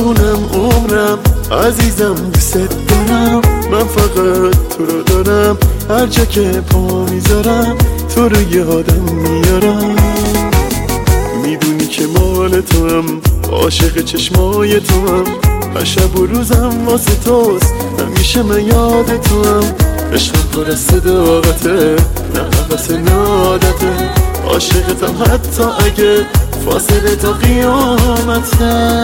جونم عمرم عزیزم دوست دارم، من فقط تو رو دارم، هر جا که پا میذارم تو رو یادم میارم. میدونی که مال تو هم، عاشق چشمای تو هم، هر شب و روزم واسه توست، همیشه من یاد تو هم. عشقم پر از صداقته، نه حوث نه عادته، عاشقتم حتی اگه فاصله تا قیامته.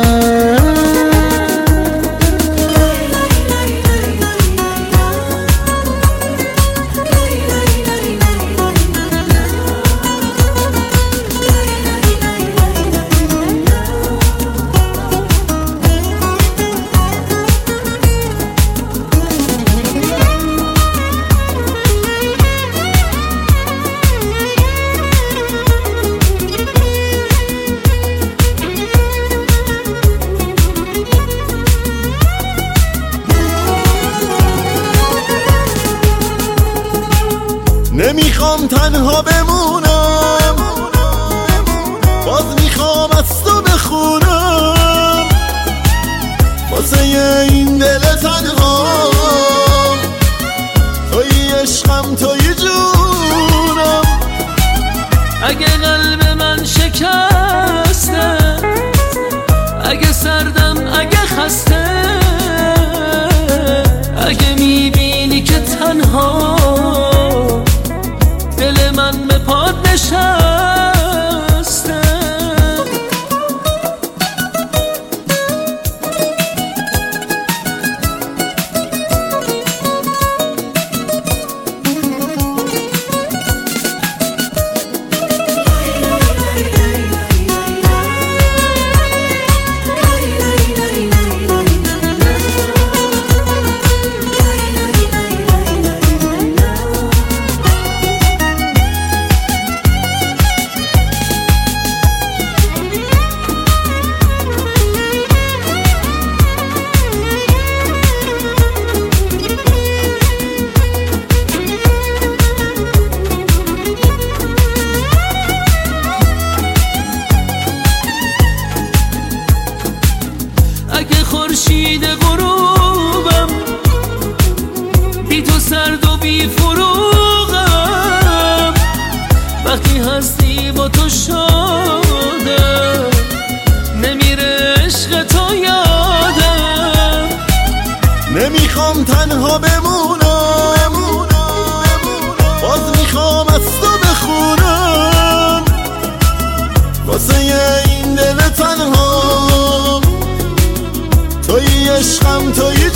نمیخوام تنها بمونم، باز میخوام از تو بخونم، واسه این دل تنها توی عشقم توی جونم. اگه قلب من شکسته، اگه سردم، اگه خسته، اگه میبینی که تنها دل من به پاد نشسته، اگه خورشید غروبم بی تو سرد و بی فروغم، وقتی هستی با تو شادم، نمیره عشق تو یادم. نمیخوام تنها بمونم، باز میخوام از تو بخونم، واسه این دل تنها توی عشقم توی